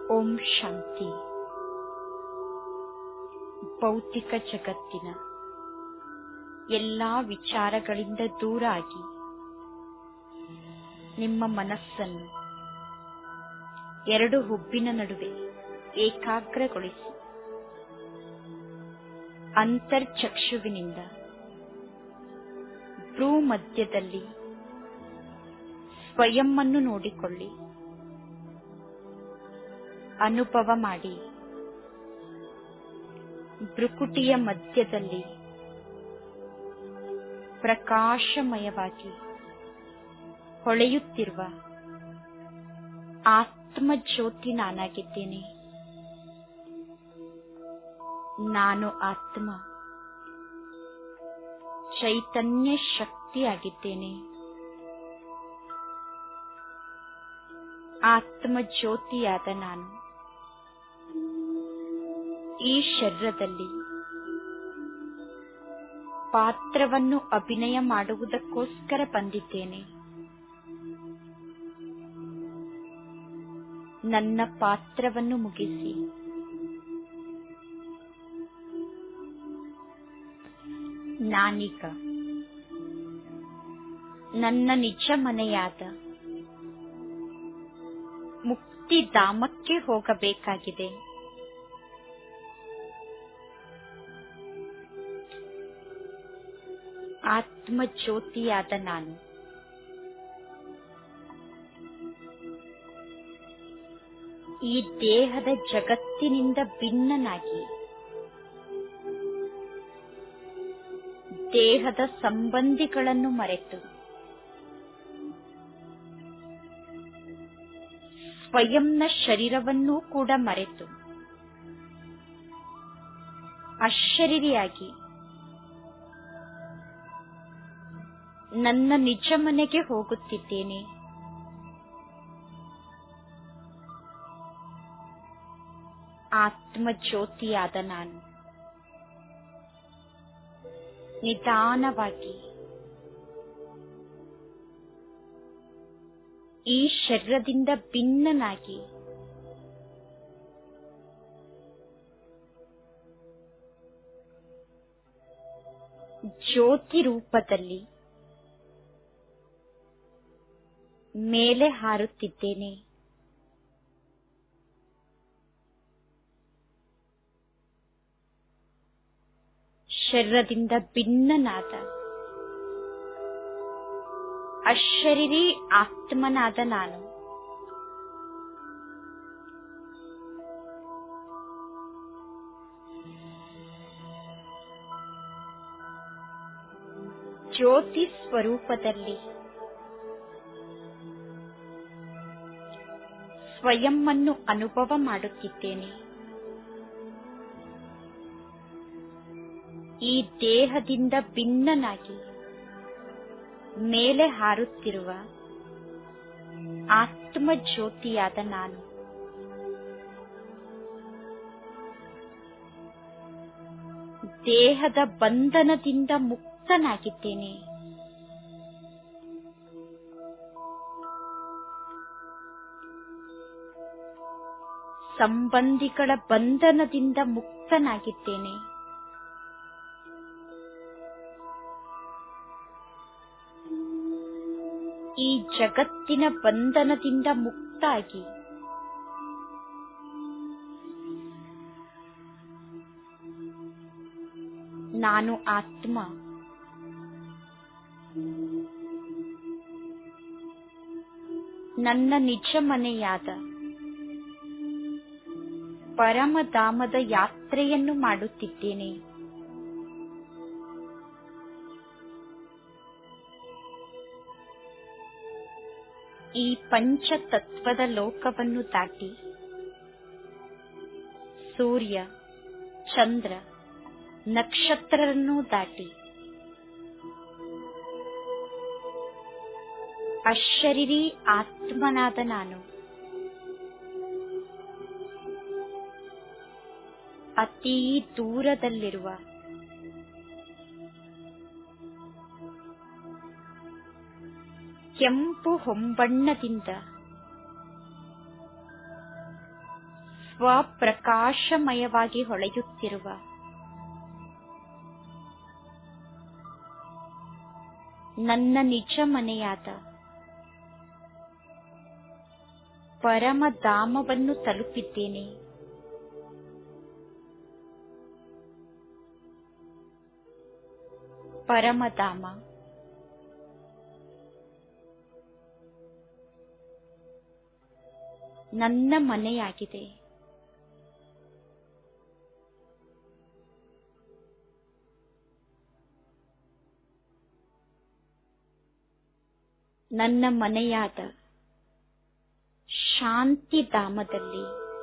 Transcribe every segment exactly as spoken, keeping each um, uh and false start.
ಓಂ ಶಾಂತಿ. ಭೌತಿಕ ಜಗತ್ತಿನ ಎಲ್ಲಾ ವಿಚಾರಗಳಿಂದ ದೂರ ಆಗಿ ನಿಮ್ಮ ಮನಸ್ಸನ್ನು ಎರಡು ಹುಬ್ಬಿನ ನಡುವೆ ಏಕಾಗ್ರಗೊಳಿಸಿ ಅಂತರ್ಚಕ್ಷುವಿನಿಂದ ಭ್ರೂ ಮಧ್ಯದಲ್ಲಿ ಸ್ವಯಂವನ್ನು ನೋಡಿಕೊಳ್ಳಿ. ಅನುಭವ ಮಾಡಿ ಭ್ರುಕುಟಿಯ ಮಧ್ಯದಲ್ಲಿ ಪ್ರಕಾಶಮಯವಾಗಿ ಹೊಳೆಯುತ್ತಿರುವ ಆತ್ಮಜ್ಯೋತಿ ನಾನಾಗಿದ್ದೇನೆ. ನಾನು ಆತ್ಮ ಚೈತನ್ಯ ಶಕ್ತಿಯಾಗಿದ್ದೇನೆ. ಆತ್ಮಜ್ಯೋತಿಯಾದ ನಾನು ಈ ಶರೀರದಲ್ಲಿ ಪಾತ್ರವನ್ನು ಅಭಿನಯ ಮಾಡುವುದಕ್ಕೋಸ್ಕರ ಬಂದಿದ್ದೇನೆ. ನನ್ನ ಪಾತ್ರವನ್ನು ಮುಗಿಸಿ ನಾನೀಗ ನನ್ನ ನಿಜ ಮನೆಯಾದ ಮುಕ್ತಿಧಾಮಕ್ಕೆ ಹೋಗಬೇಕಾಗಿದೆ. ಆತ್ಮಜ್ಯೋತಿಯಾದ ನಾನು ಈ ದೇಹದ ಜಗತ್ತಿನಿಂದ ಭಿನ್ನನಾಗಿ ದೇಹದ ಸಂಬಂಧಿಗಳನ್ನು ಮರೆತು ಸ್ವಯಂನ ಶರೀರವನ್ನೂ ಕೂಡ ಮರೆತು ಅಶರೀರಿಯಾಗಿ ನನ್ನ ನಿಜ ಮನೆಗೆ ಹೋಗುತ್ತಿದ್ದೇನೆ. ಆತ್ಮಜ್ಯೋತಿಯಾದ ನಾನು ನಿಧಾನವಾಗಿ ಈ ಶರೀರದಿಂದ ಭಿನ್ನನಾಗಿ ಜ್ಯೋತಿ ರೂಪದಲ್ಲಿ ಮೇಲೆ ಹಾರುತ್ತಿದ್ದೇನೆ. ಶರೀರದಿಂದ ಭಿನ್ನನಾದ ಅಶರೀರಿ ಆತ್ಮನಾದ ನಾನು ಜ್ಯೋತಿ ಸ್ವರೂಪದಲ್ಲಿ ಸ್ವಯಂವನ್ನು ಅನುಭವ ಮಾಡುತ್ತಿದ್ದೇನೆ. ಈ ದೇಹದಿಂದ ಭಿನ್ನನಾಗಿ ಮೇಲೆ ಹಾರುತ್ತಿರುವ ಆತ್ಮಜ್ಯೋತಿಯಾದ ನಾನು ದೇಹದ ಬಂಧನದಿಂದ ಮುಕ್ತನಾಗಿದ್ದೇನೆ. ಸಂಬಂಧಿಗಳ ಬಂಧನದಿಂದ ಮುಕ್ತನಾಗಿದ್ದೇನೆ. ಈ ಜಗತ್ತಿನ ಬಂಧನದಿಂದ ಮುಕ್ತಾಗಿ ನಾನು ಆತ್ಮ ನನ್ನ ನಿಜ ಮನೆಯಾದ ಪರಮಧಾಮದ ಯಾತ್ರೆಯನ್ನು ಮಾಡುತ್ತಿದ್ದೇನೆ. ಈ ಪಂಚತತ್ವದ ಲೋಕವನ್ನು ದಾಟಿ ಸೂರ್ಯ ಚಂದ್ರ ನಕ್ಷತ್ರರನ್ನು ದಾಟಿ ಅಶರೀರಿ ಆತ್ಮನಾದ ನಾನು ಅತೀ ದೂರದಲ್ಲಿರುವ ಕೆಂಪು ಹೊಂಬಣ್ಣದಿಂದ ಸ್ವಪ್ರಕಾಶಮಯವಾಗಿ ಹೊಳೆಯುತ್ತಿರುವ ನನ್ನ ನಿಜ ಮನೆಯಾದ ಪರಮಧಾಮವನ್ನು ತಲುಪಿದ್ದೇನೆ. ಪರಮಧಾಮ ನನ್ನ ಮನೆಯಾಗಿದೆ. ನನ್ನ ಮನೆಯಾದ ಶಾಂತಿಧಾಮದಲ್ಲಿ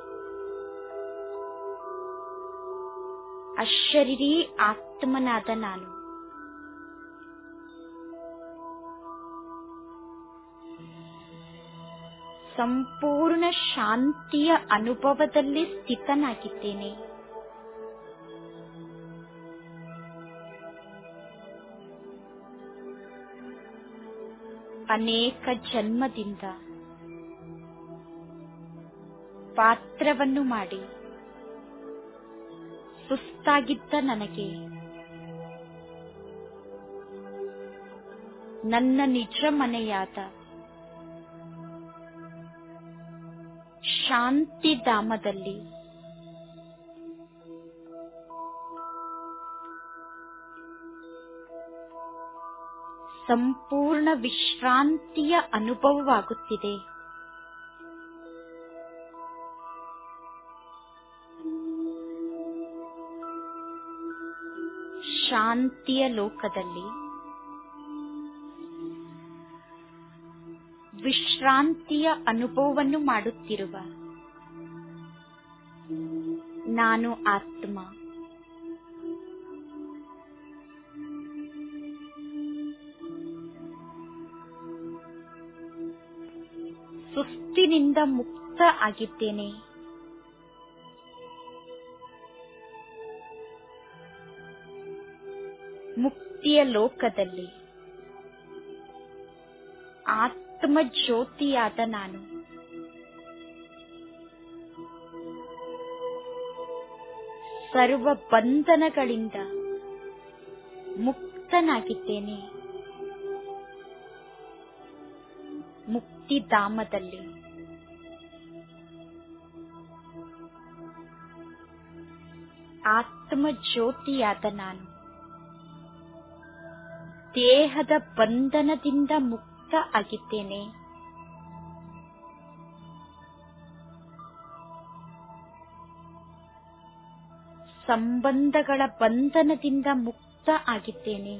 ಅಶರೀರಿ ಆತ್ಮನಾದ ನಾನು ಸಂಪೂರ್ಣ ಶಾಂತಿಯ ಅನುಭವದಲ್ಲಿ ಸ್ಥಿತನಾಗಿದ್ದೇನೆ. ಅನೇಕ ಜನ್ಮದಿಂದ ಪಾತ್ರವನ್ನು ಮಾಡಿ ಸುಸ್ತಾಗಿದ್ದ ನನಗೆ ನನ್ನ ನಿಜ ಮನೆಯಾದ ಶಾಂತಿಧಾಮದಲ್ಲಿ ಸಂಪೂರ್ಣ ವಿಶ್ರಾಂತಿಯ ಅನುಭವವಾಗುತ್ತಿದೆ. ಶಾಂತಿಯ ಲೋಕದಲ್ಲಿ ವಿಶ್ರಾಂತಿಯ ಅನುಭವವನ್ನು ಮಾಡುತ್ತಿರುವ ನಾನು ಆತ್ಮ. ಸುಸ್ತಿನಿಂದ ಮುಕ್ತ ಆಗಿದ್ದೇನೆ. ಮುಕ್ತಿಯ ಲೋಕದಲ್ಲಿ ಆತ್ಮ ಜ್ಯೋತಿಯಾದ ನಾನು ಸರ್ವ ಬಂಧನಗಳಿಂದ ಮುಕ್ತನಾಗಿದ್ದೇನೆ. ಮುಕ್ತಿಧಾಮದಲ್ಲಿ ಆತ್ಮ ಜ್ಯೋತಿಯಾದ ನಾನು ದೇಹದ ಬಂಧನದಿಂದ ಮುಕ್ತ ಆಗಿದ್ದೇನೆ. ಸಂಬಂಧಗಳ ಬಂಧನದಿಂದ ಮುಕ್ತ ಆಗಿದ್ದೇನೆ.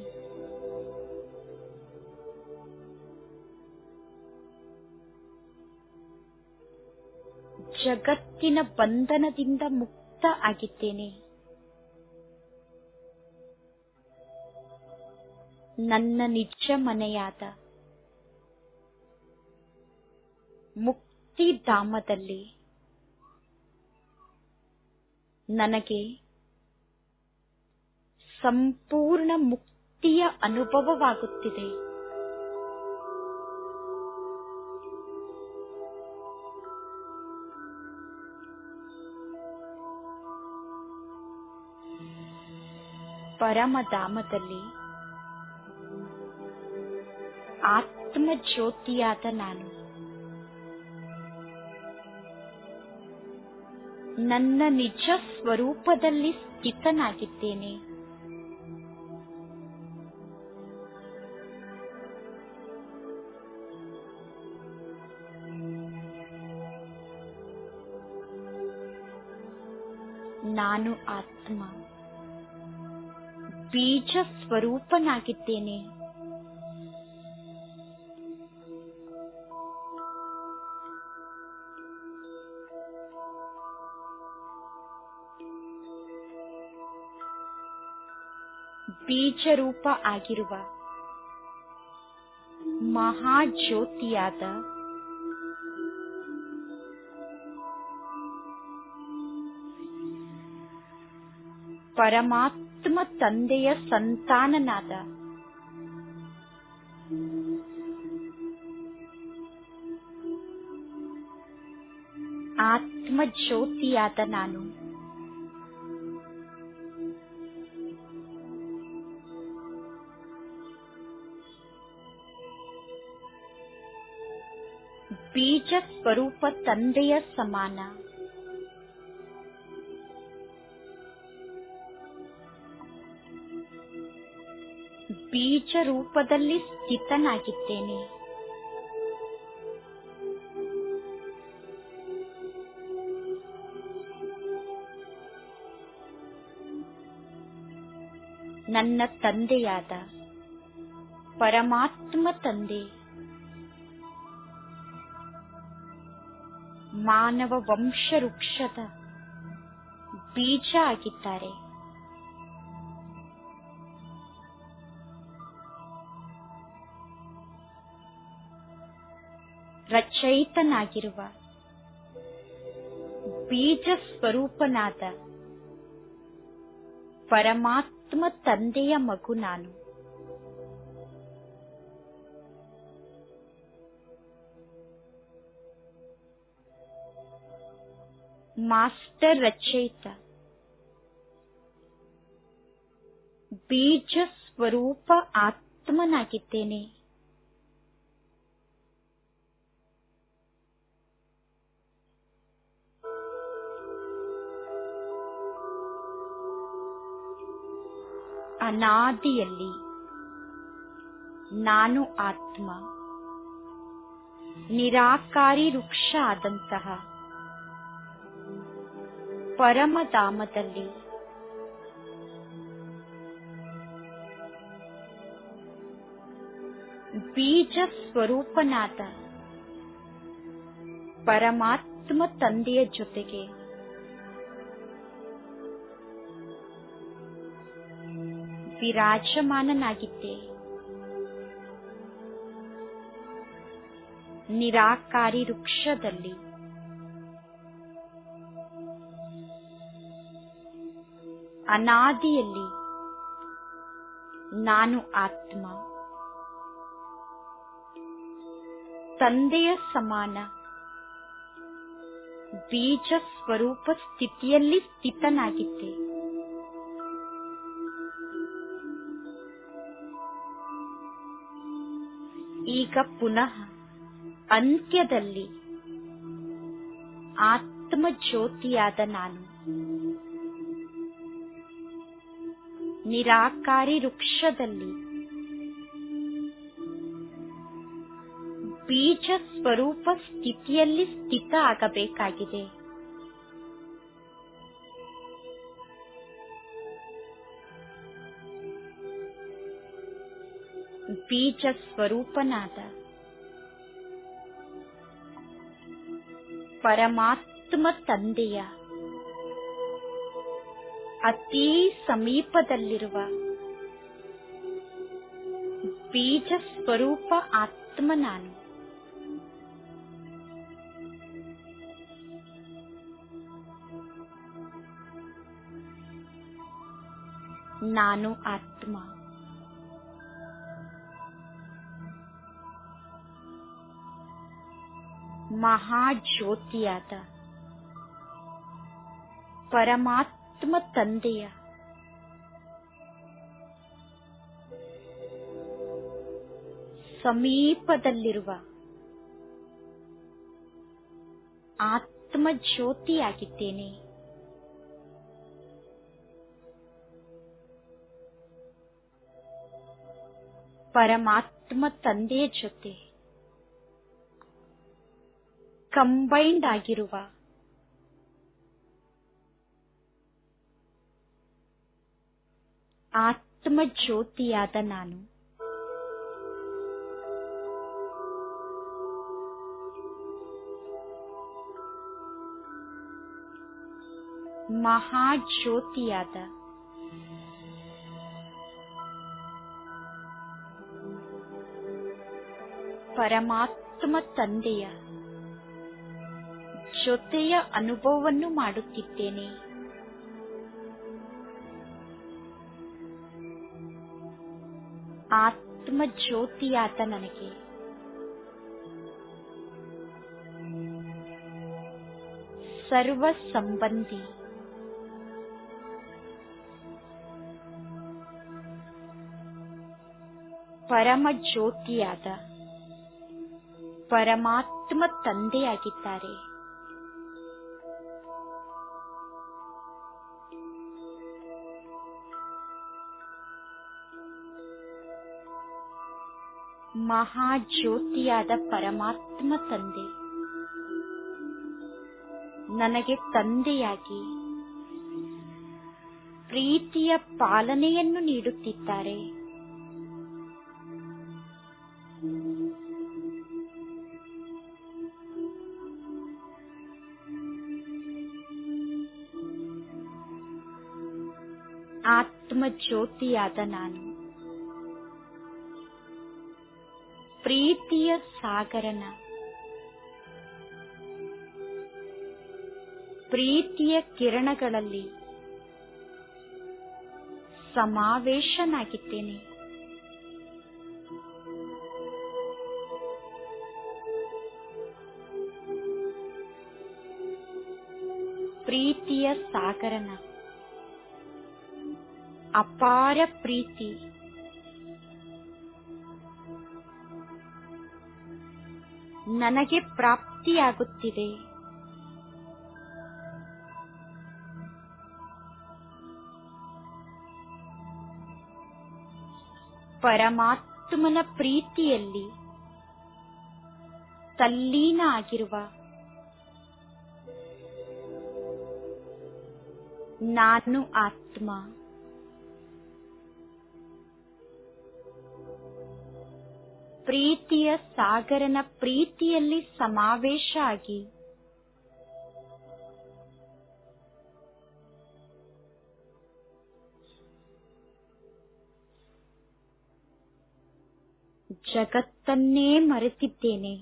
ಜಗತ್ತಿನ ಬಂಧನದಿಂದ ಮುಕ್ತ ಆಗಿದ್ದೇನೆ. ನನ್ನ ನಿಜ ಮನೆಯಾದ ಮುಕ್ತಿಧಾಮದಲ್ಲಿ ನನಗೆ ಸಂಪೂರ್ಣ ಮುಕ್ತಿಯ ಅನುಭವವಾಗುತ್ತಿದೆ. ಪರಮಧಾಮದಲ್ಲಿ ಆತ್ಮ ಜ್ಯೋತಿಯಾದ ನಾನು ನನ್ನ ನಿಜ ಸ್ವರೂಪದಲ್ಲಿ ಸ್ಥಿತನಾಗಿದ್ದೇನೆ. ನಾನು ಆತ್ಮ ಬೀಜ ಸ್ವರೂಪನಾಗಿದ್ದೇನೆ. ಬೀಜರೂಪ ಆಗಿರುವ ಮಹಾಜ್ಯೋತಿಯಾದ ಪರಮಾತ್ಮ ತಂದೆಯ ಸಂತಾನನಾದ ಆತ್ಮ ಜ್ಯೋತಿಯಾದ ನಾನು ಬೀಜ ಸ್ವರೂಪ ತಂದೆಯ ಸಮಾನ ಬೀಜ ರೂಪದಲ್ಲಿ ಸ್ಥಿತನಾಗಿದ್ದೇನೆ. ನನ್ನ ತಂದೆಯಾದ ಪರಮಾತ್ಮ ತಂದೆ ಮಾನವ ವಂಶ ವೃಕ್ಷದ ಬೀಜ ಆಗಿದ್ದಾರೆ. ರಚಯಿತನಾಗಿರುವ ಬೀಜ ಸ್ವರೂಪನಾದ ಪರಮಾತ್ಮ ತಂದೆಯ ಮಗು ನಾನು. ಮಾಸ್ಟರ್ ರಚಯಿತ ಬೀಜ ಸ್ವರೂಪ ಆತ್ಮನಾಗಿದ್ದೇನೆ. ಅನಾದಿಯಲ್ಲಿ ನಾನು ಆತ್ಮ ನಿರಾಕಾರಿ ವೃಕ್ಷ ಆದಂತಹ ಪರಮಧಾಮದಲ್ಲಿ ಬೀಜ ಸ್ವರೂಪನಾದ ಪರಮಾತ್ಮ ತಂದೆಯ ಜೊತೆಗೆ ವಿರಾಜಮಾನನಾಗಿದ್ದೆ. ನಿರಾಕಾರಿ ವೃಕ್ಷದಲ್ಲಿ ಅನಾದಿಯಲ್ಲಿ ನಾನು ಆತ್ಮ ತಂದೆಯ ಸಮಾನ ಬೀಜ ಸ್ವರೂಪ ಸ್ಥಿತಿಯಲ್ಲಿ ಸ್ಥಿತನಾಗಿದ್ದೆ. ಈಗ ಪುನಃ ಅಂತ್ಯದಲ್ಲಿ ಆತ್ಮ ಜ್ಯೋತಿಯಾದ ನಾನು ನಿರಾಕಾರಿ ವೃಕ್ಷದಲ್ಲಿ ಬೀಜ ಸ್ವರೂಪ ಸ್ಥಿತಿಯಲ್ಲಿ ಸ್ಥಿತ ಆಗಬೇಕಾಗಿದೆ. ಬೀಜ ಸ್ವರೂಪನಾದ ಪರಮಾತ್ಮ ತಂದೆಯ ಅತೀ ಸಮೀಪದಲ್ಲಿರುವ ಬೀಜ ಸ್ವರೂಪ ಆತ್ಮ ನಾನು. ನಾನು ಆತ್ಮ ಮಹಾಜ್ಯೋತಿಯಾದ ಪರಮಾತ್ಮ ತಂದೆಯ ಸಮೀಪದಲ್ಲಿರುವ ಆತ್ಮ ಜ್ಯೋತಿಯಾಗಿದ್ದೇನೆ. ಪರಮಾತ್ಮ ತಂದೆಯ ಜೊತೆ ಕಂಬೈಂಡ್ ಆಗಿರುವ ಆತ್ಮ ಜ್ಯೋತಿಯಾದ ನಾನು ಮಹಾಜ್ಯೋತಿಯಾದ ಪರಮಾತ್ಮ ತಂದೆಯ ಜೊತೆಯ ಅನುಭವವನ್ನು ಮಾಡುತ್ತಿದ್ದೇನೆ. ಆತ್ಮ ಜ್ಯೋತಿಯಾದ ನನಗೆ ಸರ್ವ ಸಂಬಂಧಿ ಪರಮ ಜ್ಯೋತಿಯಾದ ಪರಮಾತ್ಮ ತಂದೆಯಾಗಿದ್ದಾರೆ. ಮಹಾಜ್ಯೋತಿಯಾದ ಪರಮಾತ್ಮ ತಂದೆ ನನಗೆ ತಂದೆಯಾಗಿ ಪ್ರೀತಿಯ ಪಾಲನೆಯನ್ನು ನೀಡುತ್ತಿದ್ದಾರೆ. ಆತ್ಮ ಜ್ಯೋತಿಯಾದ ನಾನು ಪ್ರೀತಿಯ ಸಾಗರನ ಪ್ರೀತಿಯ ಕಿರಣಗಳಲ್ಲಿ ಸಮಾವೇಶನಾಗಿದ್ದೇನೆ. ಪ್ರೀತಿಯ ಸಾಗರನ ಅಪಾರ ಪ್ರೀತಿ ನನಗೆ ಪ್ರಾಪ್ತಿಯಾಗುತ್ತಿದೆ. ಪರಮಾತ್ಮನ ಪ್ರೀತಿಯಲ್ಲಿ ತಲ್ಲೀನ ಆಗಿರುವ ನಾನು ಆತ್ಮ ಪ್ರೀತಿಯ ಸಾಗರನ ಪ್ರೀತಿಯಲ್ಲಿ ಸಮಾವೇಶ ಆಗಿ ಜಗತ್ತನ್ನೇ ಮರೆತಿದ್ದೇನೆ.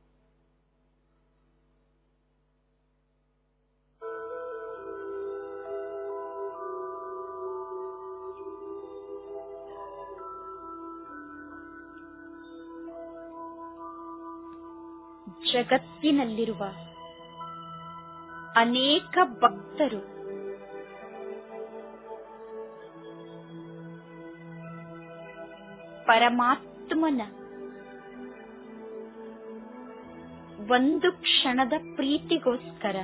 ಜಗತ್ತಿನಲ್ಲಿರುವ ಅನೇಕ ಭಕ್ತರು ಪರಮಾತ್ಮನ ಒಂದು ಕ್ಷಣದ ಪ್ರೀತಿಗೋಸ್ಕರ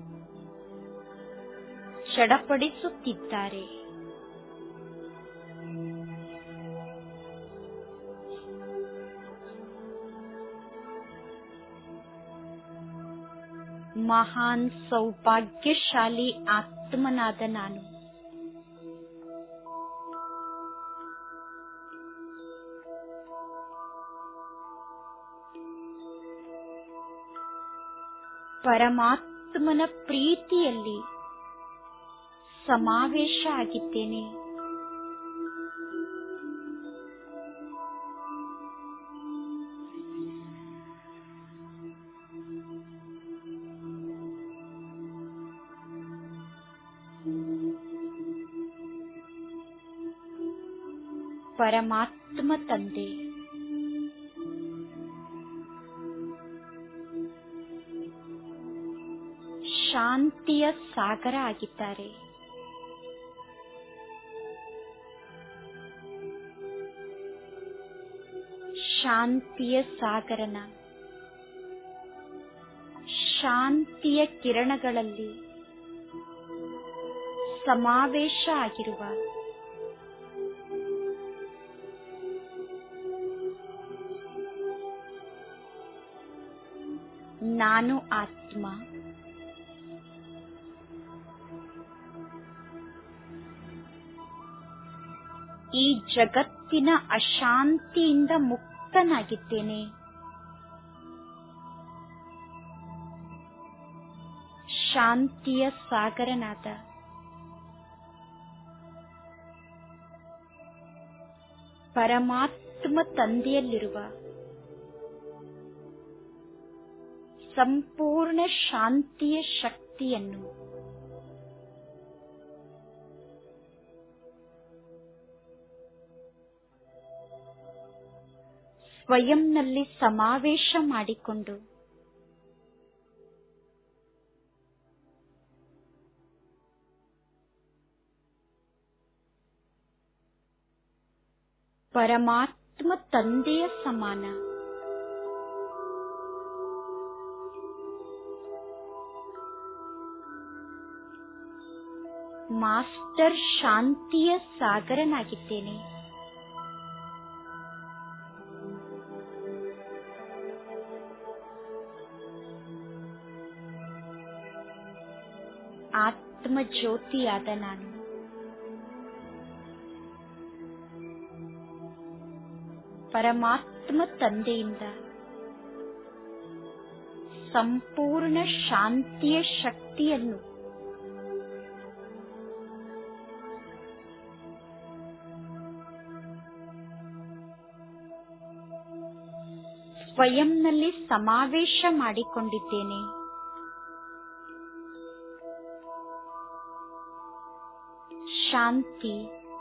ಚಡಪಡಿಸುತ್ತಿದ್ದಾರೆ. ಮಹಾನ್ ಸೌಭಾಗ್ಯಶಾಲಿ ಆತ್ಮನಾದ ನಾನು ಪರಮಾತ್ಮನ ಪ್ರೀತಿಯಲ್ಲಿ ಸಮಾವೇಶ ಆಗಿದ್ದೇನೆ. ಪರಮಾತ್ಮ ತಂದೆ ಶಾಂತಿಯ ಸಾಗರ ಆಗಿದ್ದಾರೆ. ಶಾಂತಿಯ ಸಾಗರನ ಶಾಂತಿಯ ಕಿರಣಗಳಲ್ಲಿ ಸಮಾವೇಶ ಆಗಿರುವ ನಾನು ಆತ್ಮ ಈ ಜಗತ್ತಿನ ಅಶಾಂತಿಯಿಂದ ಮುಕ್ತನಾಗಿದ್ದೇನೆ. ಶಾಂತಿಯ ಸಾಗರನಾದ ಪರಮಾತ್ಮ ತಂದೆಯಲ್ಲಿರುವ ಸಂಪೂರ್ಣ ಶಾಂತಿಯ ಶಕ್ತಿಯನ್ನು ಸ್ವಯಂನಲ್ಲಿ ಸಮಾವೇಶ ಮಾಡಿಕೊಂಡು ಪರಮಾತ್ಮ ತಂದೆಯ ಸಮಾನ. ಮಾಸ್ಟರ್ ಶಾಂತಿಯ ಸಾಗರನಾಗಿದ್ದೇನೆ. ಆತ್ಮ ಜ್ಯೋತಿಯಾದ ನಾನು ಪರಮಾತ್ಮ ತಂದೆಯಿಂದ ಸಂಪೂರ್ಣ ಶಾಂತಿಯ ಶಕ್ತಿಯನ್ನು ಸ್ವಯಂನಲ್ಲಿ ಸಮಾವೇಶ ಮಾಡಿಕೊಂಡಿದ್ದೇನೆ. ಶಾಂತಿ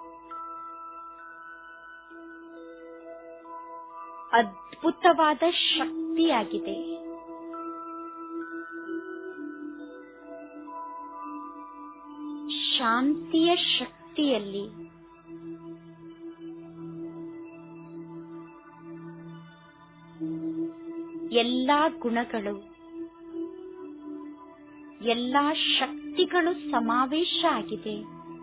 ಅದ್ಭುತವಾದ ಶಕ್ತಿಯಾಗಿದೆ. ಶಾಂತಿಯ ಶಕ್ತಿಯಲ್ಲಿ ಎಲ್ಲಾ ಗುಣಗಳು, ಎಲ್ಲಾ ಶಕ್ತಿಗಳು ಸಮಾವೇಶ ಆಗಿದೆ.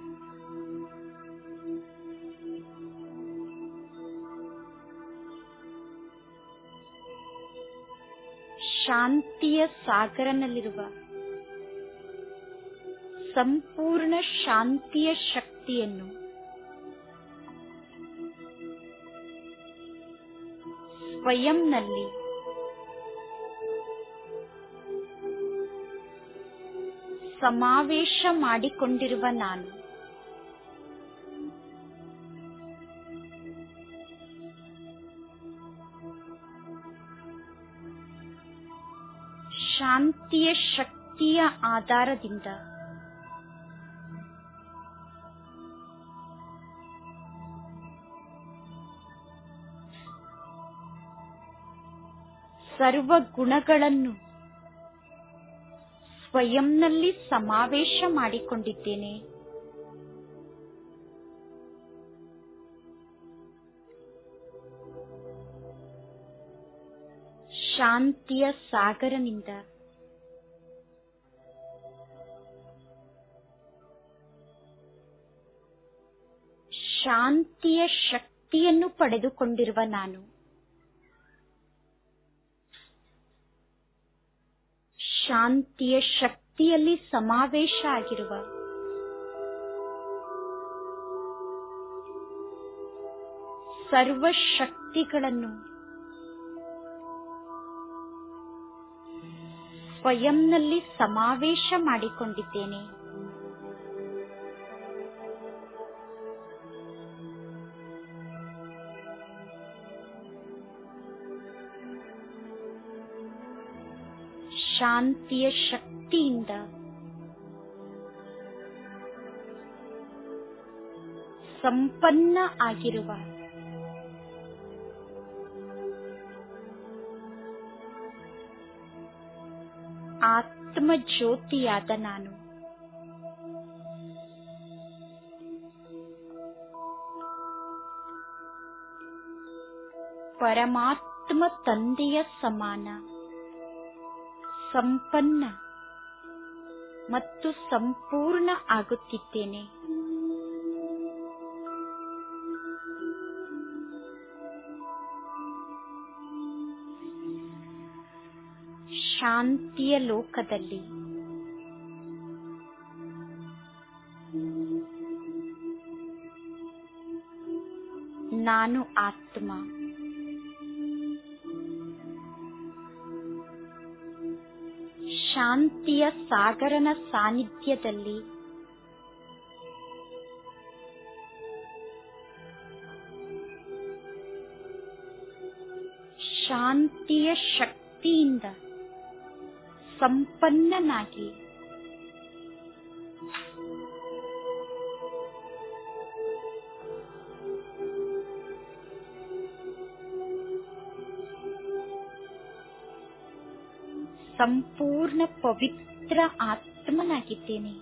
ಶಾಂತಿಯ ಸಾಗರನಲ್ಲಿರುವ ಸಂಪೂರ್ಣ ಶಾಂತಿಯ ಶಕ್ತಿಯನ್ನು ಸ್ವಯಂನಲ್ಲಿ ಸಮಾವೇಶ ಮಾಡಿಕೊಂಡಿರುವ ನಾನು ಶಾಂತಿಯ ಶಕ್ತಿಯ ಆಧಾರದಿಂದ ಸರ್ವ ಗುಣಗಳನ್ನು ಸ್ವಯಂನಲ್ಲಿ ಸಮಾವೇಶ ಮಾಡಿಕೊಂಡಿದ್ದೇನೆ. ಶಾಂತಿಯ ಸಾಗರನಿಂದ ಶಾಂತಿಯ ಶಕ್ತಿಯನ್ನು ಪಡೆದುಕೊಂಡಿರುವ ನಾನು ಶಾಂತಿಯ ಶಕ್ತಿಯಲ್ಲಿ ಸಮಾವೇಶ ಆಗಿರುವ ಸರ್ವ ಶಕ್ತಿಗಳನ್ನು ಸ್ವಯಂನಲ್ಲಿ ಸಮಾವೇಶ ಮಾಡಿಕೊಂಡಿದ್ದೇನೆ. ಶಾಂತಿಯ ಶಕ್ತಿಯಿಂದ ಸಂಪನ್ನ ಆಗಿರುವ ಆತ್ಮ ಜ್ಯೋತಿಯಾದ ನಾನು ಪರಮಾತ್ಮ ತಂದೆಯ ಸಮಾನ ಸಂಪನ್ನ ಮತ್ತು ಸಂಪೂರ್ಣ ಆಗುತ್ತಿದ್ದೇನೆ. ಶಾಂತಿಯ ಲೋಕದಲ್ಲಿ ನಾನು ಆತ್ಮ ಶಾಂತಿಯ ಸಾಗರನ ಸಾನ್ನಿಧ್ಯದಲ್ಲಿ ಶಾಂತಿಯ ಶಕ್ತಿಯಿಂದ ಸಂಪನ್ನನಾಗಿ ಸಂಪೂರ್ಣ ಪವಿತ್ರ ಆತ್ಮನಾಗಿದ್ದೇನೆ.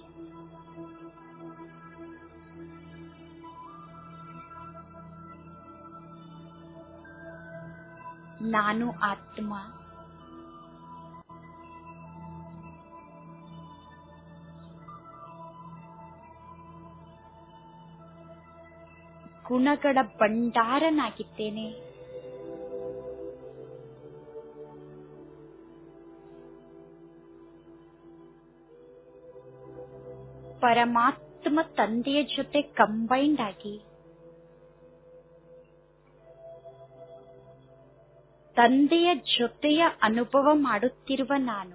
ನಾನು ಆತ್ಮ. ಗುಣಗಳ ಭಂಡಾರನಾಗಿದ್ದೇನೆ. ಪರಮಾತ್ಮ ತಂದೆಯ ಜೊತೆ ಕಂಬೈಂಡ್ ಆಗಿ ತಂದೆಯ ಜೊತೆಯ ಅನುಭವ ಮಾಡುತ್ತಿರುವ ನಾನು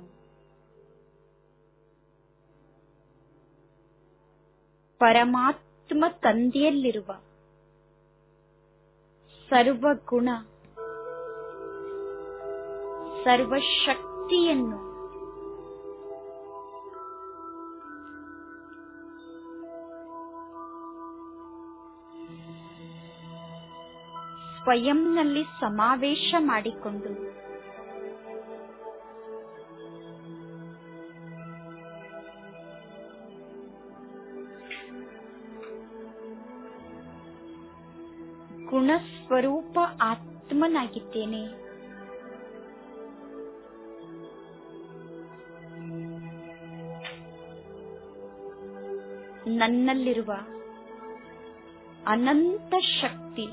ಪರಮಾತ್ಮ ತಂದೆಯಲ್ಲಿರುವ ಸರ್ವಗುಣ ಸರ್ವಶಕ್ತಿಯನ್ನು ಸ್ವಯಂನಲ್ಲಿ ಸಮಾವೇಶ ಮಾಡಿಕೊಂಡು ಗುಣಸ್ವರೂಪ ಆತ್ಮನಾಗಿದ್ದೇನೆ. ನನ್ನಲ್ಲಿರುವ ಅನಂತ ಶಕ್ತಿ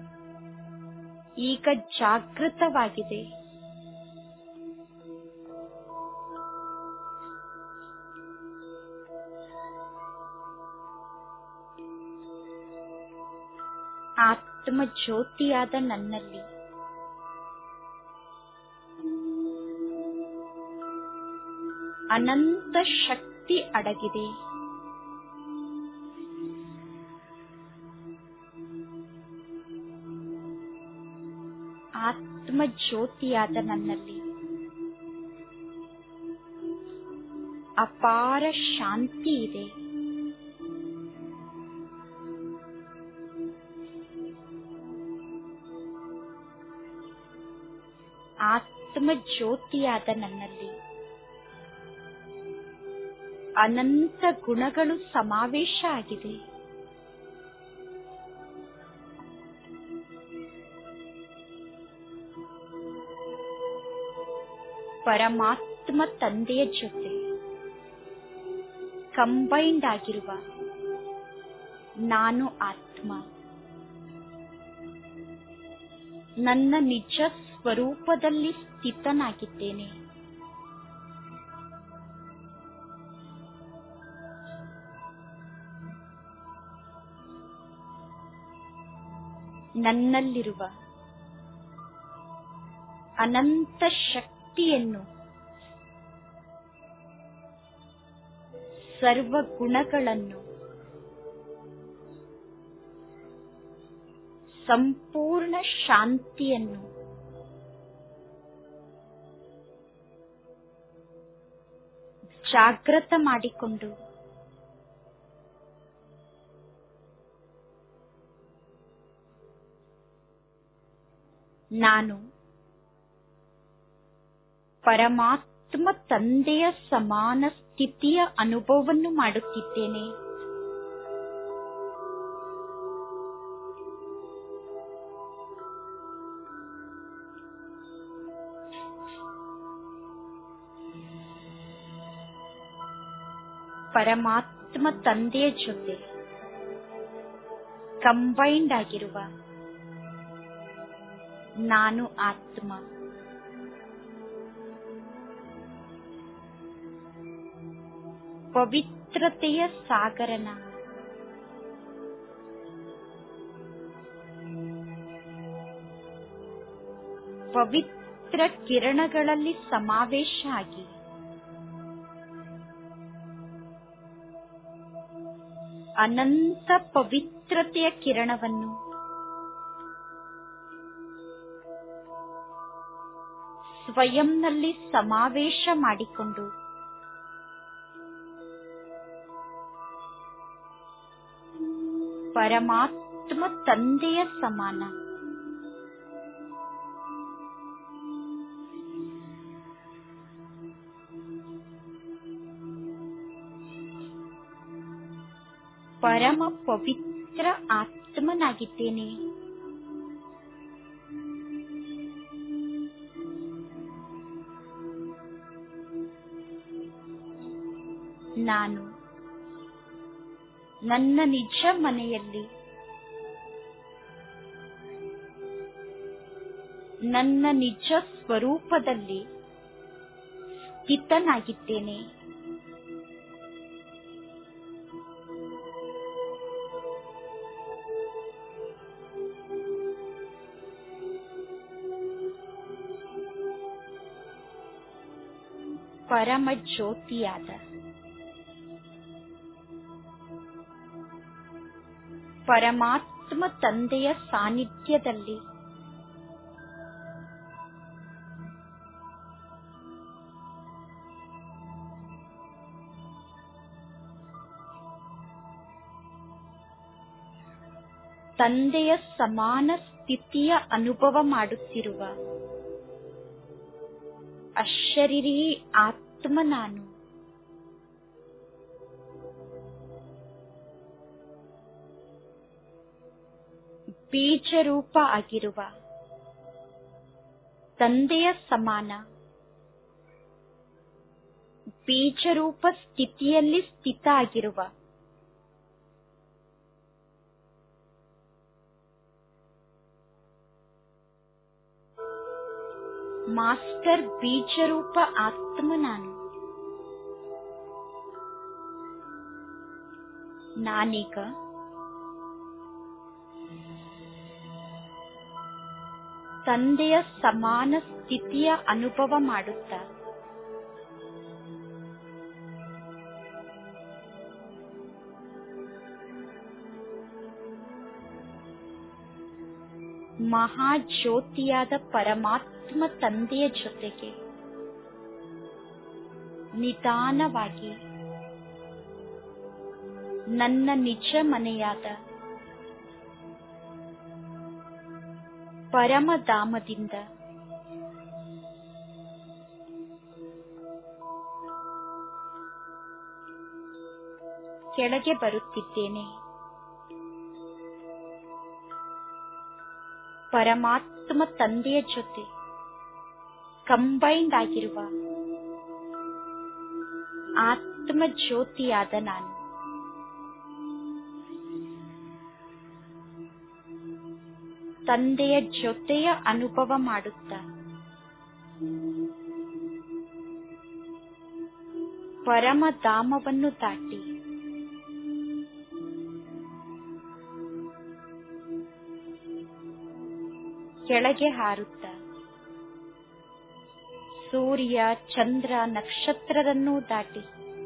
ಈಗ ಜಾಗೃತವಾಗಿದೆ. ಆತ್ಮ ಜ್ಯೋತಿಯಾದ ನನ್ನಲ್ಲಿ ಅನಂತ ಶಕ್ತಿ ಅಡಗಿದೆ. ಆತ್ಮ ಜ್ಯೋತಿಯಾದ ನನ್ನಲ್ಲಿ ಅಪಾರ ಶಾಂತಿ ಇದೆ. ಆತ್ಮ ಜ್ಯೋತಿಯಾದ ನನ್ನಲ್ಲಿ ಅನಂತ ಗುಣಗಳು ಸಮಾವೇಶ ಆಗಿದೆ. ಪರಮಾತ್ಮ ತಂದೆಯ ಜೊತೆ ಕಂಬೈಂಡ್ ಆಗಿರುವ ನಾನು ಆತ್ಮ ನನ್ನ ನಿಜ ಸ್ವರೂಪದಲ್ಲಿ ಸ್ಥಿತನಾಗಿದ್ದೇನೆ. ನನ್ನಲ್ಲಿರುವ ಅನಂತ ಶಕ್ತಿಯನ್ನು ಸರ್ವ ಗುಣಗಳನ್ನು ಸಂಪೂರ್ಣ ಶಾಂತಿಯನ್ನು ಜಾಗೃತ ಮಾಡಿಕೊಂಡು ನಾನು ಪರಮಾತ್ಮ ತಂದೆಯ ಸಮಾನ ಸ್ಥಿತಿಯ ಅನುಭವವನ್ನು ಮಾಡುತ್ತಿದ್ದೇನೆ. ಪರಮಾತ್ಮ ತಂದೆಯ ಜೊತೆ ಕಂಬೈಂಡ್ ಆಗಿರುವ ನಾನು ಆತ್ಮ ಪವಿತ್ರತೆಯ ಸಾಗರನ ಪವಿತ್ರ ಕಿರಣಗಳಲ್ಲಿ ಸಮಾವೇಶ ಆಗಿ ಅನಂತ ಪವಿತ್ರತೆಯ ಕಿರಣವನ್ನು ಸ್ವಯಂನಲ್ಲಿ ಸಮಾವೇಶ ಮಾಡಿಕೊಂಡು ಪರಮಾತ್ಮ ತಂದೆಯ ಸಮಾನ ಪರಮ ಪವಿತ್ರ ಆತ್ಮನಾಗಿದ್ದೇನೆ. ನಾನು ನನ್ನ ನಿಜ ಮನೆಯಲ್ಲಿ ನನ್ನ ನಿಜ ಸ್ವರೂಪದಲ್ಲಿ ಸ್ಥಿತನಾಗಿದ್ದೇನೆ. ಪರಮ ಜ್ಯೋತಿಯಾದ ಪರಮಾತ್ಮ ತಂದೆಯ ಸಾನ್ನಿಧ್ಯದಲ್ಲಿ ತಂದೆಯ ಸಮಾನ ಸ್ಥಿತಿಯ ಅನುಭವ ಮಾಡುತ್ತಿರುವ ಅಶರೀರಿ ಆತ್ಮ ನಾನು. ಬೀಜರೂಪ ಆಗಿರುವ ತಂದೆಯ ಸಮಾನ ಬೀಜರೂಪ ಸ್ಥಿತಿಯಲ್ಲಿ ಸ್ಥಿತ ಆಗಿರುವ ಮಾಸ್ಟರ್ ಬೀಜರೂಪ ಆತ್ಮ ನಾನು. ನಾನೀಗ ತಂದೆಯ ಸಮಾನ ಸ್ಥಿತಿಯ ಅನುಭವ ಮಾಡುತ್ತಾ ಮಹಾಜ್ಯೋತಿಯಾದ ಪರಮಾತ್ಮ ತಂದೆಯ ಜೊತೆಗೆ ನಿಧಾನವಾಗಿ ನನ್ನ ನಿಜ ಮನೆಯಾದ ಪರಮಧಾಮದಿಂದ ಕೆಳಗೆ ಬರುತ್ತಿದ್ದೇನೆ. ಪರಮಾತ್ಮ ತಂದೆಯ ಜೊತೆ ಕಂಬೈನ್ಡ್ ಆಗಿರುವ ಆತ್ಮ ಜ್ಯೋತಿಯಾದ ನಾನು ತಂದೆಯ ಜೊತೆಯ ಅನುಭವ ಮಾಡುತ್ತಾ ಪರಮಧಾಮವನ್ನು ದಾಟಿ ಕೆಳಗೆ ಹಾರುತ್ತ ಸೂರ್ಯ ಚಂದ್ರ ನಕ್ಷತ್ರರನ್ನೂ ದಾಟಿ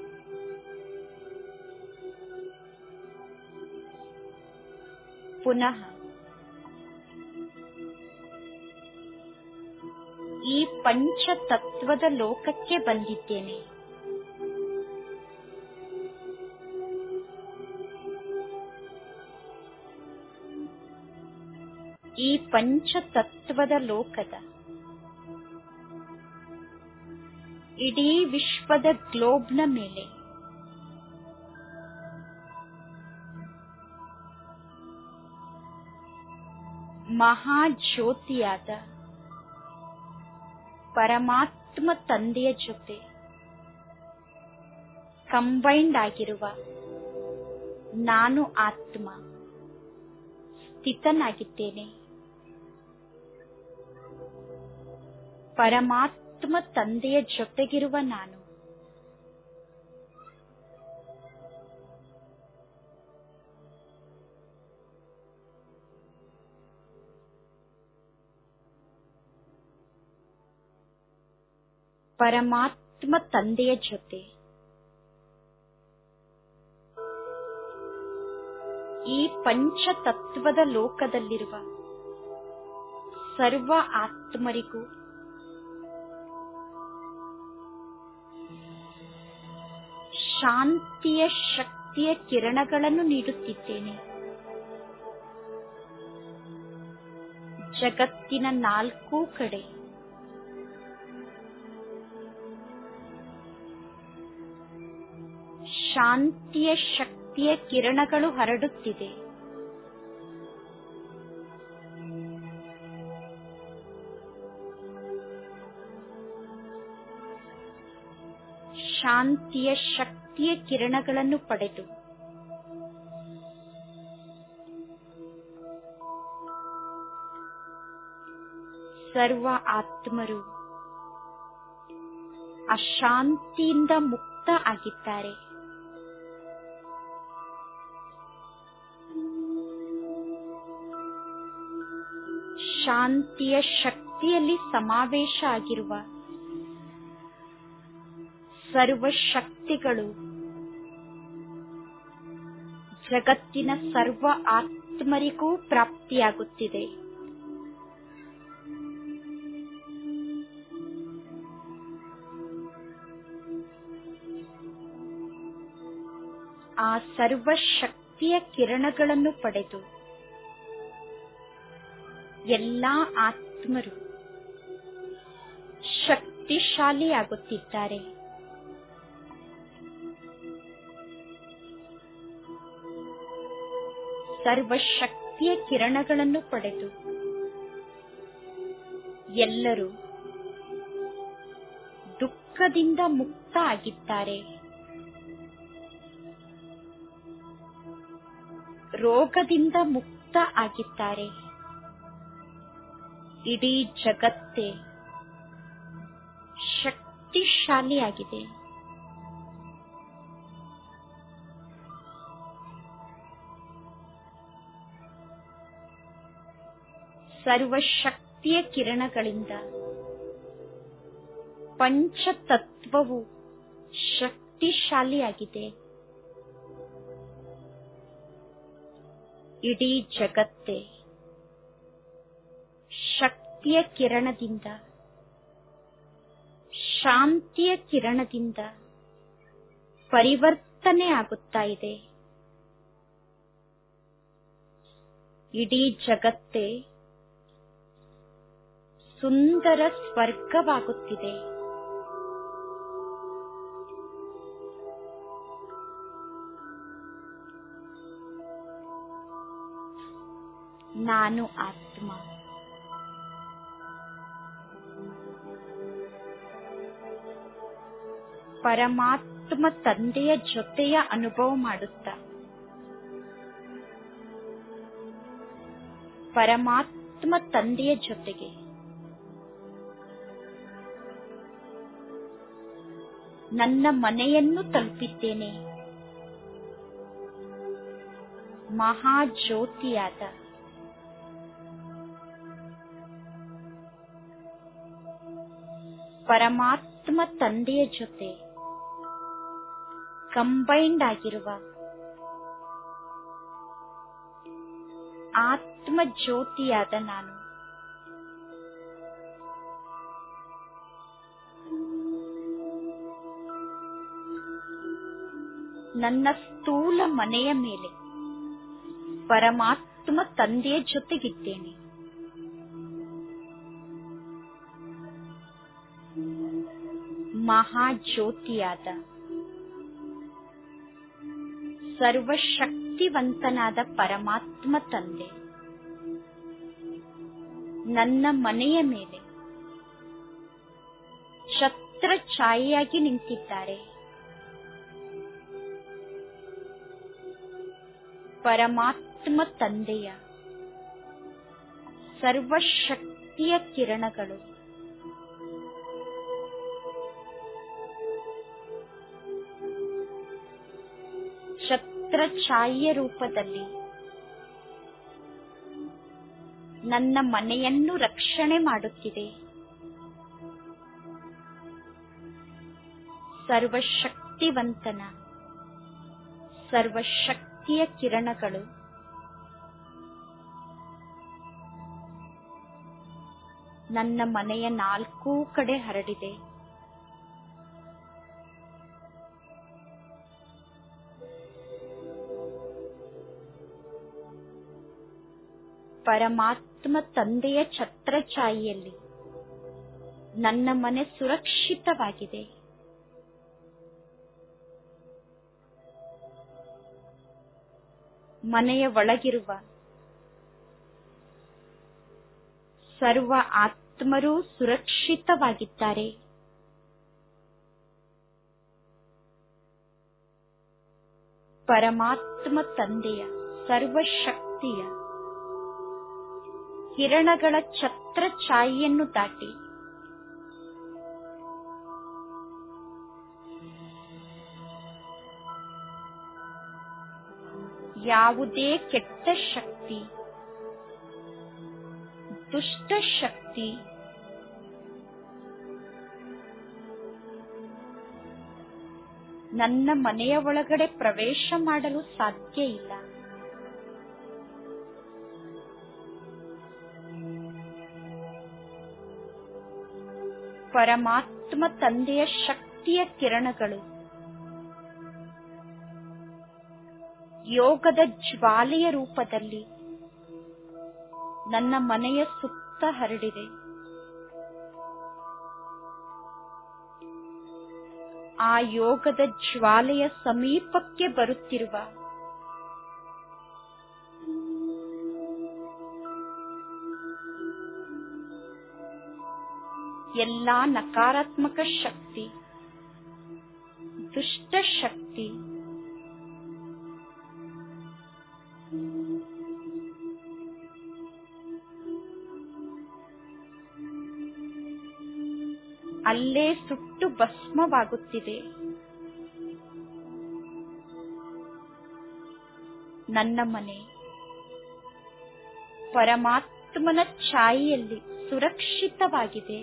ಪುನಃ ಈ ಪಂಚತತ್ವದ ಲೋಕಕ್ಕೆ ಬಂದಿದ್ದೇನೆ. ಈ ಪಂಚತತ್ವದ ಲೋಕದ ಇಡೀ ವಿಶ್ವದ ಗ್ಲೋಬ್ನ ಮೇಲೆ ಮಹಾಜ್ಯೋತಿಯಾದ ಪರಮಾತ್ಮ ತಂದೆಯ ಜೊತೆ ಕಂಬೈನ್ಡ್ ಆಗಿರುವ ನಾನು ಆತ್ಮ ಸ್ಥಿತನಾಗಿದ್ದೇನೆ. ಪರಮಾತ್ಮ ತಂದೆಯ ಜೊತೆಗಿರುವ ನಾನು ಪರಮಾತ್ಮ ತಂದೆಯ ಜೊತೆ ಈ ಪಂಚತತ್ವದ ಲೋಕದಲ್ಲಿರುವ ಸರ್ವ ಆತ್ಮರಿಗೂ ಶಾಂತಿಯ ಶಕ್ತಿಯ ಕಿರಣಗಳನ್ನು ನೀಡುತ್ತಿದ್ದೇನೆ. ಜಗತ್ತಿನ ನಾಲ್ಕೂ ಕಡೆ ಶಾಂತಿಯ ಶಕ್ತಿಯ ಕಿರಣಗಳು ಹರಡುತ್ತಿದೆ. ಶಾಂತಿಯ ಶಕ್ತಿಯ ಕಿರಣಗಳನ್ನು ಪಡೆದು ಸರ್ವ ಆತ್ಮರು ಅಶಾಂತಿಯಿಂದ ಮುಕ್ತ ಆಗಿದ್ದಾರೆ. ಶಾಂತಿಯ ಶಕ್ತಿಯಲ್ಲಿ ಸಮಾವೇಶ ಆಗಿರುವ ಸರ್ವ ಶಕ್ತಿಗಳು ಜಗತ್ತಿನ ಸರ್ವ ಆತ್ಮರಿಗೂ ಪ್ರಾಪ್ತಿಯಾಗುತ್ತಿದೆ. ಆ ಸರ್ವ ಶಕ್ತಿಯ ಕಿರಣಗಳನ್ನು ಪಡೆದು ಎಲ್ಲಾ ಆತ್ಮರು ಶಕ್ತಿಶಾಲಿಯಾಗುತ್ತಿದ್ದಾರೆ. ಸರ್ವ ಶಕ್ತಿಯ ಕಿರಣಗಳನ್ನು ಪಡೆದು ಎಲ್ಲರೂ ದುಃಖದಿಂದ ಮುಕ್ತ ಆಗಿದ್ದಾರೆ. ರೋಗದಿಂದ ಮುಕ್ತ ಆಗಿದ್ದಾರೆ. ಇಡೀ ಜಗತ್ತೇ ಶಕ್ತಿಶಾಲಿಯಾಗಿದೆ. ಸರ್ವಶಕ್ತಿಯ ಕಿರಣಗಳಿಂದ ಪಂಚತತ್ವವು ಶಕ್ತಿಶಾಲಿಯಾಗಿದೆ. ಇಡೀ ಜಗತ್ತೇ ಶಕ್ತಿಯ ಕಿರಣದಿಂದ, ಶಾಂತಿಯ ಕಿರಣದಿಂದ ಪರಿವರ್ತನೆ ಆಗುತ್ತಾ ಇದೆ. ಇಡೀ ಜಗತ್ತೇ ಸುಂದರ ಸ್ವರ್ಗವಾಗುತ್ತಿದೆ. ನಾನು ಆತ್ಮ. ಪರಮಾತ್ಮ ತಂದೆಯ ಜೊತೆಯ ಅನುಭವ ಮಾಡುತ್ತಾ ಪರಮಾತ್ಮ ತಂದೆಯ ಜೊತೆಗೆ ನನ್ನ ಮನೆಯನ್ನು ತಲುಪಿದ್ದೇನೆ. ಮಹಾಜ್ಯೋತಿಯಾದ ಪರಮಾತ್ಮ ತಂದೆಯ ಜೊತೆ ಕಂಬೈನ್ಡ್ ಆಗಿರುವ ಆತ್ಮ ಜ್ಯೋತಿಯಾದ ನಾನು ನನ್ನ ಸ್ಥೂಲ ಮನೆಯ ಮೇಲೆ ಪರಮಾತ್ಮ ತಂದೆಯ ಜೊತೆಗಿದ್ದೇನೆ. ಮಹಾಜ್ಯೋತಿಯಾದ ಸರ್ವಶಕ್ತಿವಂತನಾದ ಪರಮಾತ್ಮ ತಂದೆ ನನ್ನ ಮನೆಯ ಮೇಲೆ ಛತ್ರ ಛಾಯೆಯಾಗಿ ನಿಂತಿದ್ದಾರೆ. ಪರಮಾತ್ಮ ತಂದೆಯ ಸರ್ವಶಕ್ತಿಯ ಕಿರಣಗಳು ಛತ್ರ ಛಾಯೆಯ ರೂಪದಲ್ಲಿ ನನ್ನ ಮನೆಯನ್ನು ರಕ್ಷಣೆ ಮಾಡುತ್ತಿದೆ. ಸರ್ವಶಕ್ತಿವಂತನ ಸರ್ವಶಕ್ತಿಯ ಕಿರಣಗಳು ನನ್ನ ಮನೆಯ ನಾಲ್ಕೂ ಕಡೆ ಹರಡಿದೆ. ಪರಮಾತ್ಮ ತಂದೆಯ ಛತ್ರಛಾಯೆಯಲ್ಲಿ ನನ್ನ ಮನೆ ಸುರಕ್ಷಿತವಾಗಿದೆ. ಮನೆಯ ಒಳಗಿರುವ ಸರ್ವ ಆತ್ಮರೂ ಸುರಕ್ಷಿತವಾಗಿದ್ದಾರೆ. ಪರಮಾತ್ಮ ತಂದೆಯ ಸರ್ವಶಕ್ತಿಯ ಕಿರಣಗಳ ಛತ್ರ ಛಾಯೆಯನ್ನು ದಾಟಿ ಯಾವುದೇ ಕೆಟ್ಟ ಶಕ್ತಿ, ದುಷ್ಟ ಶಕ್ತಿ ನನ್ನ ಮನೆಯ ಒಳಗಡೆ ಪ್ರವೇಶ ಮಾಡಲು ಸಾಧ್ಯ ಇಲ್ಲ. ಪರಮಾತ್ಮ ತಂದೆಯ ಶಕ್ತಿಯ ಕಿರಣಗಳು ಯೋಗದ ಜ್ವಾಲೆಯ ರೂಪದಲ್ಲಿ ನನ್ನ ಮನೆಯ ಸುತ್ತ ಹರಡಿದೆ. ಆ ಯೋಗದ ಜ್ವಾಲೆಯ ಸಮೀಪಕ್ಕೆ ಬರುತ್ತಿರುವ ಎಲ್ಲಾ ನಕಾರಾತ್ಮಕ ಶಕ್ತಿ, ದುಷ್ಟ ಶಕ್ತಿ ಅಲ್ಲೇ ಸುಟ್ಟು ಭಸ್ಮವಾಗುತ್ತಿದೆ. ನನ್ನ ಮನೆ ಪರಮಾತ್ಮನ ಛಾಯೆಯಲ್ಲಿ ಸುರಕ್ಷಿತವಾಗಿದೆ.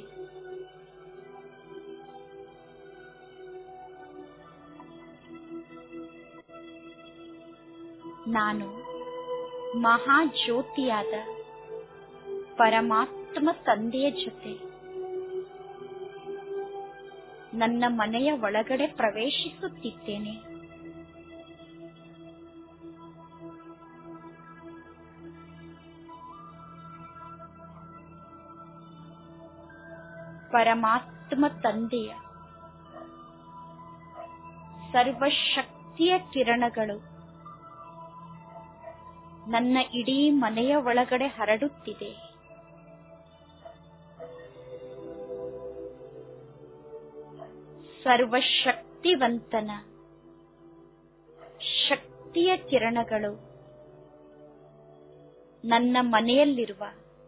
ನಾನು ಮಹಾಜ್ಯೋತಿಯಾದ ಪರಮಾತ್ಮ ತಂದೆಯ ಜೊತೆ ನನ್ನ ಮನೆಯ ಒಳಗಡೆ ಪ್ರವೇಶಿಸುತ್ತಿದ್ದೇನೆ. ಪರಮಾತ್ಮ ತಂದೆಯ ಸರ್ವಶಕ್ತಿಯ ಕಿರಣಗಳು ನನ್ನ ಇಡೀ ಮನೆಯ ಒಳಗಡೆ ಹರಡುತ್ತಿದೆ. ಸರ್ವಶಕ್ತಿವಂತನ ಶಕ್ತಿಯ ಕಿರಣಗಳು ನನ್ನ ಮನೆಯಲ್ಲಿರುವ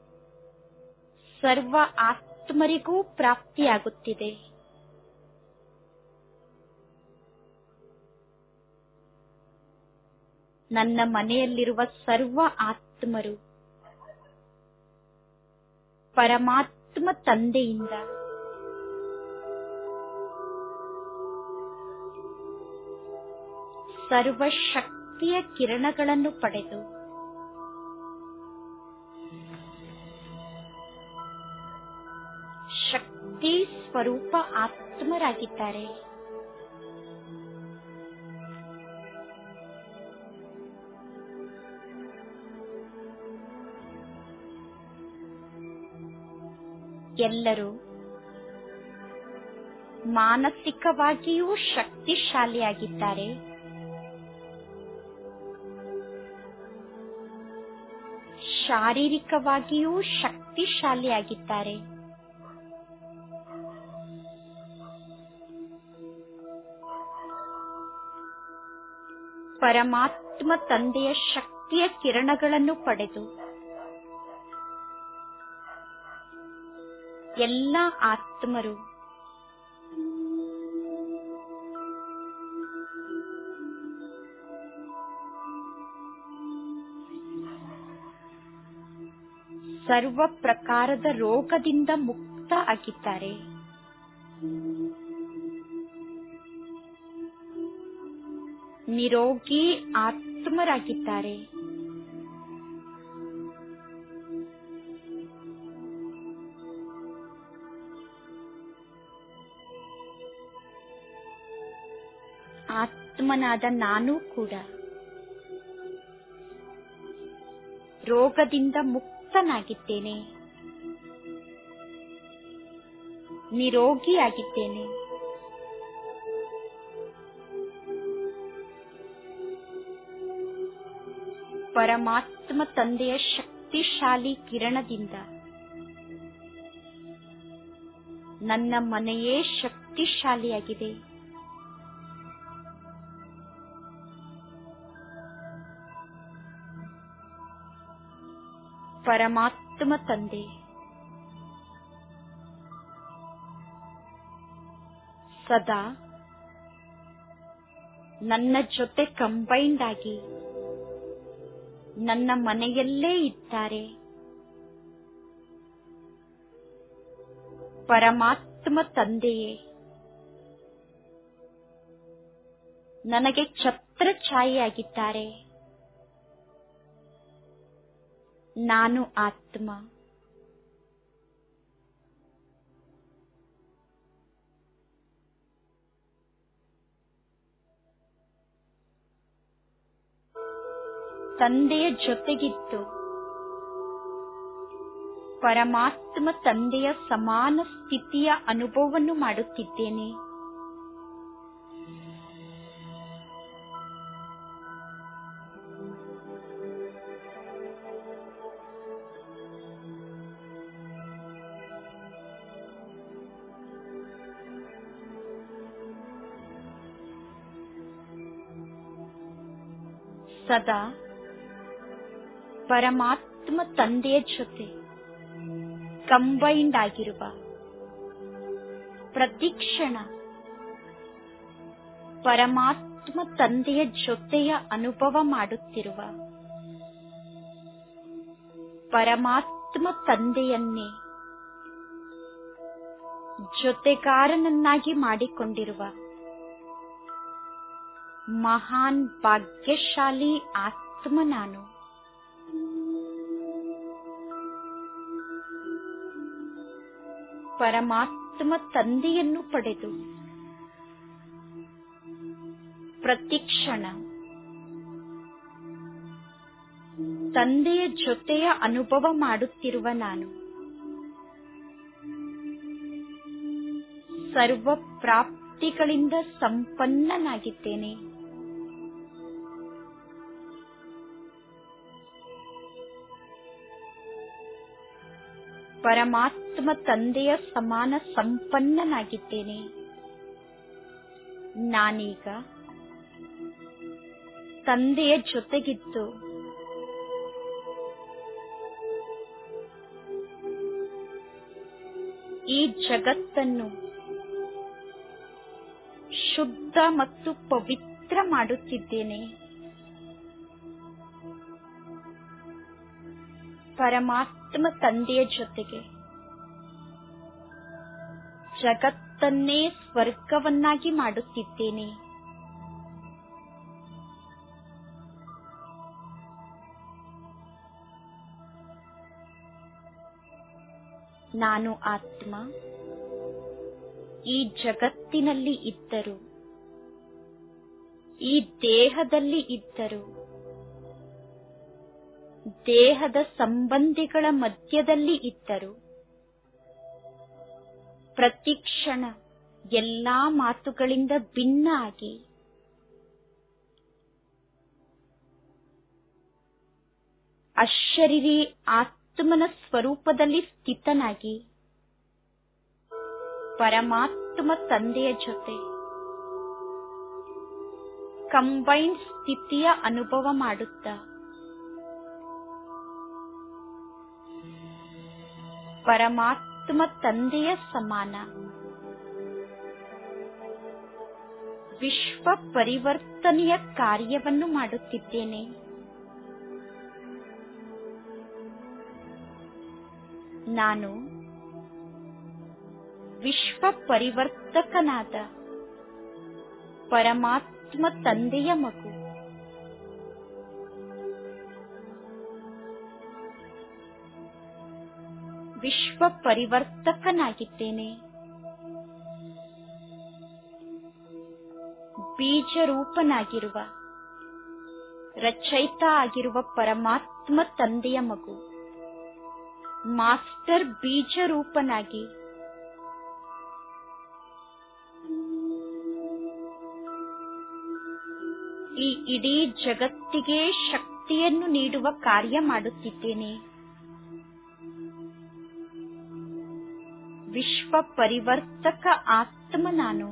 ಸರ್ವ ಆತ್ಮರಿಗೂ ಪ್ರಾಪ್ತಿಯಾಗುತ್ತಿದೆ. ನನ್ನ ಮನೆಯಲ್ಲಿರುವ ಸರ್ವ ಆತ್ಮರು ಪರಮಾತ್ಮ ತಂದೆಯಿಂದ ಸರ್ವಶಕ್ತಿಯ ಕಿರಣಗಳನ್ನು ಪಡೆದು ಶಕ್ತಿ ಸ್ವರೂಪ ಆತ್ಮರಾಗಿದ್ದಾರೆ. ಎಲ್ಲರೂ ಮಾನಸಿಕವಾಗಿಯೂ ಶಕ್ತಿಶಾಲಿಯಾಗಿದ್ದಾರೆ, ಶಾರೀರಿಕವಾಗಿಯೂ ಶಕ್ತಿಶಾಲಿಯಾಗಿದ್ದಾರೆ. ಪರಮಾತ್ಮ ತಂದೆಯ ಶಕ್ತಿಯ ಕಿರಣಗಳನ್ನು ಪಡೆದು ಎಲ್ಲ ಆತ್ಮರು ಸರ್ವ ಪ್ರಕಾರದ ರೋಗದಿಂದ ಮುಕ್ತ ಆಗಿದ್ದಾರೆ. ನಿರೋಗಿ ಆತ್ಮರಾಗಿದ್ದಾರೆ. ಆತ್ಮನಾದ ನಾನು ಕೂಡ ರೋಗದಿಂದ ಮುಕ್ತನಾಗಿದ್ದೇನೆ, ನಿರೋಗಿಯಾಗಿದ್ದೇನೆ. ಪರಮಾತ್ಮ ತಂದೆಯ ಶಕ್ತಿಶಾಲಿ ಕಿರಣದಿಂದ ನನ್ನ ಮನೆಯೇ ಶಕ್ತಿಶಾಲಿಯಾಗಿದೆ. ಪರಮಾತ್ಮ ತಂದೆ ಸದಾ ನನ್ನ ಜೊತೆ ಕಂಬೈಂಡ್ ಆಗಿ ನನ್ನ ಮನೆಯಲ್ಲೇ ಇದ್ದಾರೆ. ಪರಮಾತ್ಮ ತಂದೆಯೇ ನನಗೆ ಛತ್ರಛಾಯೆಯಾಗಿದ್ದಾರೆ. ನಾನು ಆತ್ಮ. ತಂದೆಯ ಜೊತೆಗಿದ್ದು ಪರಮಾತ್ಮ ತಂದೆಯ ಸಮಾನ ಸ್ಥಿತಿಯ ಅನುಭವವನ್ನು ಮಾಡುತ್ತಿದ್ದೇನೆ. ಸದಾ ಪರಮಾತ್ಮ ತಂದೆಯ ಜೊತೆ ಕಂಬೈಂಡ್ ಆಗಿರುವ, ಪ್ರತಿಕ್ಷಣ ಪರಮಾತ್ಮ ತಂದೆಯ ಜೊತೆಯ ಅನುಭವ ಮಾಡುತ್ತಿರುವ, ಪರಮಾತ್ಮ ತಂದೆಯನ್ನೇ ಜೊತೆಗಾರನನ್ನಾಗಿ ಮಾಡಿಕೊಂಡಿರುವ ಮಹಾನ್ ಭಾಗ್ಯಶಾಲಿ ಆತ್ಮ ನಾನು. ಪರಮಾತ್ಮ ತಂದೆಯನ್ನು ಪಡೆದು ಪ್ರತಿಕ್ಷಣ ತಂದೆಯ ಜೊತೆಯ ಅನುಭವ ಮಾಡುತ್ತಿರುವ ನಾನು ಸರ್ವ ಪ್ರಾಪ್ತಿಗಳಿಂದ ಸಂಪನ್ನನಾಗಿದ್ದೇನೆ. ಪರಮಾತ್ಮ ತಂದೆಯ ಸಮಾನ ಸಂಪನ್ನನಾಗಿದ್ದೇನೆ. ನಾನೀಗ ತಂದೆಯ ಜೊತೆಗಿದ್ದು ಈ ಜಗತ್ತನ್ನು ಶುದ್ಧ ಮತ್ತು ಪವಿತ್ರ ಮಾಡುತ್ತಿದ್ದೇನೆ. ಪರಮಾತ್ಮ ತಂದೆಯ ಜೊತೆಗೆ ಜಗತ್ತನ್ನೇ ಸ್ವರ್ಗವನ್ನಾಗಿ ಮಾಡುತ್ತಿದ್ದೇನೆ. ನಾನು ಆತ್ಮ ಈ ಜಗತ್ತಿನಲ್ಲಿ ಇದ್ದರು, ಈ ದೇಹದಲ್ಲಿ ಇದ್ದರು, ದೇಹದ ಸಂಬಂಧಿಗಳ ಮಧ್ಯದಲ್ಲಿ ಇದ್ದರು, ಪ್ರತಿಕ್ಷಣ ಎಲ್ಲಾ ಮಾತುಗಳಿಂದ ಭಿನ್ನ ಆಗಿ ಅಶರೀರಿ ಆತ್ಮನ ಸ್ವರೂಪದಲ್ಲಿ ಸ್ಥಿತನಾಗಿ ಪರಮಾತ್ಮ ತಂದೆಯ ಜೊತೆ ಕಂಬೈನ್ಡ್ ಸ್ಥಿತಿಯ ಅನುಭವ ಮಾಡುತ್ತಾ ಪರಮಾತ್ಮ ತಂದೆಯ ಸಮಾನ ವಿಶ್ವ ಪರಿವರ್ತನೆಯ ಕಾರ್ಯವನ್ನು ಮಾಡುತ್ತಿದ್ದೇನೆ. ನಾನು ವಿಶ್ವ ಪರಿವರ್ತಕನಾದ ಪರಮಾತ್ಮ ತಂದೆಯ ಮಗು. ವಿಶ್ವ ಪರಿವರ್ತಕನಾಗಿದ್ದೇನೆ. ಬೀಜರೂಪನಾಗಿರುವ ರಚಯಿತ ಆಗಿರುವ ಪರಮಾತ್ಮ ತಂದೆಯ ಮಗು ಮಾಸ್ಟರ್ ಬೀಜರೂಪನಾಗಿ ಈ ಇಡೀ ಜಗತ್ತಿಗೆ ಶಕ್ತಿಯನ್ನು ನೀಡುವ ಕಾರ್ಯ ಮಾಡುತ್ತಿದ್ದೇನೆ. ವಿಶ್ವ ಪರಿವರ್ತಕ ಆತ್ಮ ನಾನು.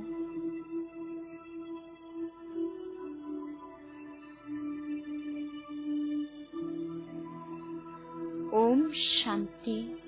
ಓಂ ಶಾಂತಿ.